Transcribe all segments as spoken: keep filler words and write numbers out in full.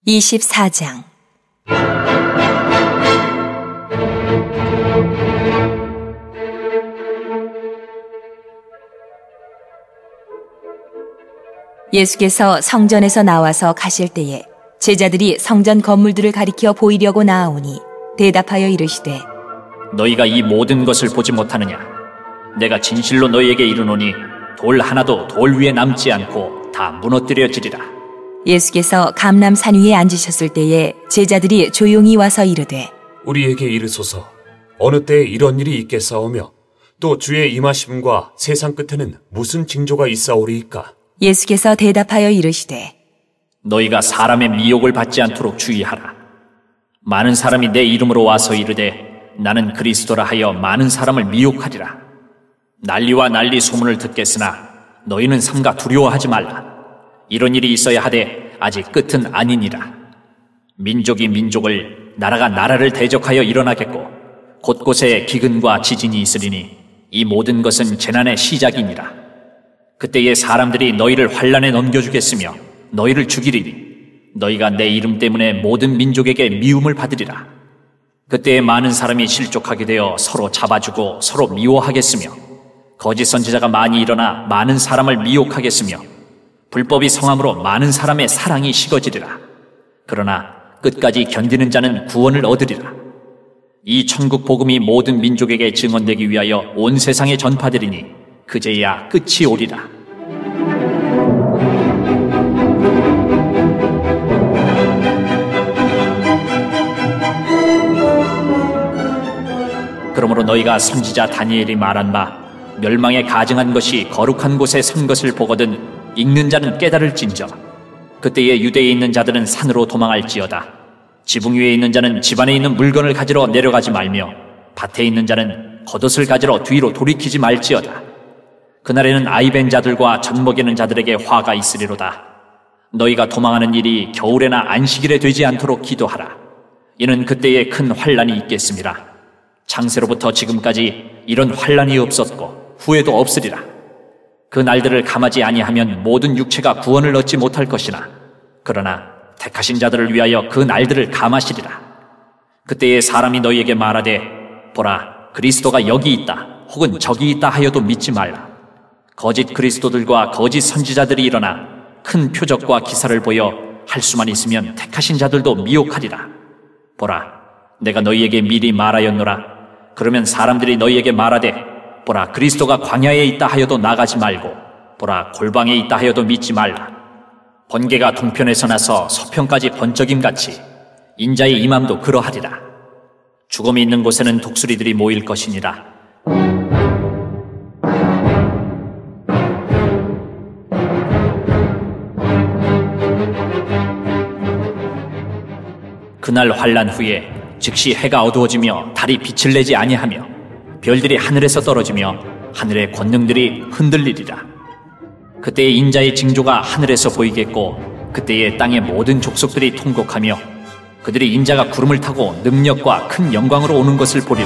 이십사 장 예수께서 성전에서 나와서 가실 때에 제자들이 성전 건물들을 가리켜 보이려고 나아오니 대답하여 이르시되 너희가 이 모든 것을 보지 못하느냐? 내가 진실로 너희에게 이르노니 돌 하나도 돌 위에 남지 않고 다 무너뜨려지리라. 예수께서 감람산 위에 앉으셨을 때에 제자들이 조용히 와서 이르되 우리에게 이르소서 어느 때에 이런 일이 있겠사오며 또 주의 임하심과 세상 끝에는 무슨 징조가 있사오리이까? 예수께서 대답하여 이르시되 너희가 사람의 미혹을 받지 않도록 주의하라. 많은 사람이 내 이름으로 와서 이르되 나는 그리스도라 하여 많은 사람을 미혹하리라. 난리와 난리 소문을 듣겠으나 너희는 삼가 두려워하지 말라. 이런 일이 있어야 하되 아직 끝은 아니니라. 민족이 민족을 나라가 나라를 대적하여 일어나겠고 곳곳에 기근과 지진이 있으리니 이 모든 것은 재난의 시작이니라. 그때에 사람들이 너희를 환난에 넘겨주겠으며 너희를 죽이리니 너희가 내 이름 때문에 모든 민족에게 미움을 받으리라. 그때에 많은 사람이 실족하게 되어 서로 잡아주고 서로 미워하겠으며 거짓 선지자가 많이 일어나 많은 사람을 미혹하겠으며 불법이 성함으로 많은 사람의 사랑이 식어지리라. 그러나 끝까지 견디는 자는 구원을 얻으리라. 이 천국 복음이 모든 민족에게 증언되기 위하여 온 세상에 전파되리니 그제야 끝이 오리라. 그러므로 너희가 선지자 다니엘이 말한 바 멸망에 가증한 것이 거룩한 곳에 선 것을 보거든 읽는 자는 깨달을진저. 그때에 유대에 있는 자들은 산으로 도망할지어다. 지붕 위에 있는 자는 집안에 있는 물건을 가지러 내려가지 말며 밭에 있는 자는 겉옷을 가지러 뒤로 돌이키지 말지어다. 그날에는 아이벤 자들과 젖먹이는 자들에게 화가 있으리로다. 너희가 도망하는 일이 겨울에나 안식일에 되지 않도록 기도하라. 이는 그때에 큰 환난이 있겠습니다. 창세로부터 지금까지 이런 환난이 없었고 후에도 없으리라. 그 날들을 감하지 아니하면 모든 육체가 구원을 얻지 못할 것이나 그러나 택하신 자들을 위하여 그 날들을 감하시리라. 그때에 사람이 너희에게 말하되 보라 그리스도가 여기 있다 혹은 저기 있다 하여도 믿지 말라. 거짓 그리스도들과 거짓 선지자들이 일어나 큰 표적과 기사를 보여 할 수만 있으면 택하신 자들도 미혹하리라. 보라 내가 너희에게 미리 말하였노라. 그러면 사람들이 너희에게 말하되 보라 그리스도가 광야에 있다 하여도 나가지 말고 보라 골방에 있다 하여도 믿지 말라. 번개가 동편에서 나서 서편까지 번쩍임같이 인자의 임함도 그러하리라. 죽음이 있는 곳에는 독수리들이 모일 것이니라. 그날 환난 후에 즉시 해가 어두워지며 달이 빛을 내지 아니하며 별들이 하늘에서 떨어지며 하늘의 권능들이 흔들리리라. 그때에 인자의 징조가 하늘에서 보이겠고 그때에 땅의 모든 족속들이 통곡하며 그들이 인자가 구름을 타고 능력과 큰 영광으로 오는 것을 보리라.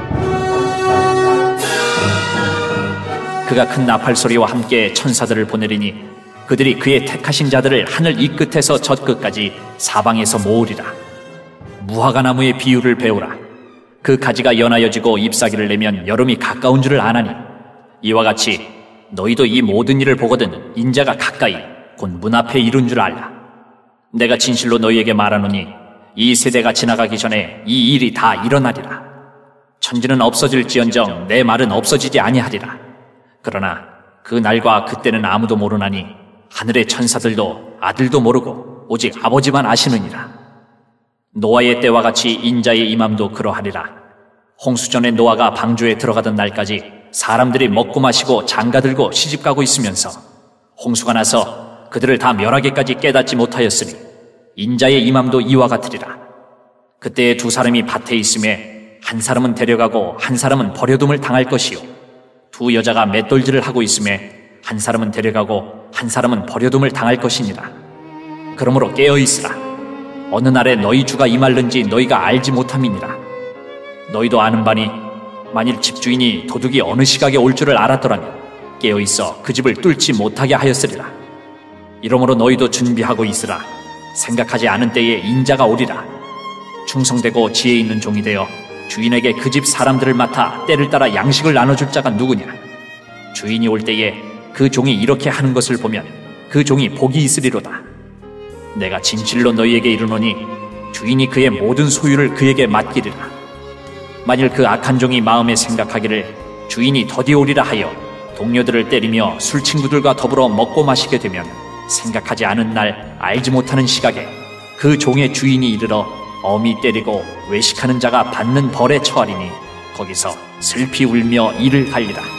그가 큰 나팔 소리와 함께 천사들을 보내리니 그들이 그의 택하신 자들을 하늘 이 끝에서 저 끝까지 사방에서 모으리라. 무화과 나무의 비유를 배우라. 그 가지가 연하여지고 잎사귀를 내면 여름이 가까운 줄을 아나니 이와 같이 너희도 이 모든 일을 보거든 인자가 가까이 곧 문 앞에 이룬 줄 알라. 내가 진실로 너희에게 말하노니 이 세대가 지나가기 전에 이 일이 다 일어나리라. 천지는 없어질지언정 내 말은 없어지지 아니하리라. 그러나 그 날과 그때는 아무도 모르나니 하늘의 천사들도 아들도 모르고 오직 아버지만 아시느니라. 노아의 때와 같이 인자의 임함도 그러하리라. 홍수전에 노아가 방주에 들어가던 날까지 사람들이 먹고 마시고 장가들고 시집가고 있으면서 홍수가 나서 그들을 다 멸하기까지 깨닫지 못하였으니 인자의 임함도 이와 같으리라. 그때에 두 사람이 밭에 있음에 한 사람은 데려가고 한 사람은 버려둠을 당할 것이요 두 여자가 맷돌질을 하고 있음에 한 사람은 데려가고 한 사람은 버려둠을 당할 것이니라. 그러므로 깨어있으라. 어느 날에 너희 주가 임할는지 너희가 알지 못함이니라. 너희도 아는 바니 만일 집주인이 도둑이 어느 시각에 올 줄을 알았더라면 깨어있어 그 집을 뚫지 못하게 하였으리라. 이러므로 너희도 준비하고 있으라. 생각하지 않은 때에 인자가 오리라. 충성되고 지혜 있는 종이 되어 주인에게 그 집 사람들을 맡아 때를 따라 양식을 나눠줄 자가 누구냐? 주인이 올 때에 그 종이 이렇게 하는 것을 보면 그 종이 복이 있으리로다. 내가 진실로 너희에게 이르노니 주인이 그의 모든 소유를 그에게 맡기리라. 만일 그 악한 종이 마음에 생각하기를 주인이 더디 오리라 하여 동료들을 때리며 술 친구들과 더불어 먹고 마시게 되면 생각하지 않은 날 알지 못하는 시각에 그 종의 주인이 이르러 엄히 때리고 외식하는 자가 받는 벌에 처하리니 거기서 슬피 울며 이를 갈리라.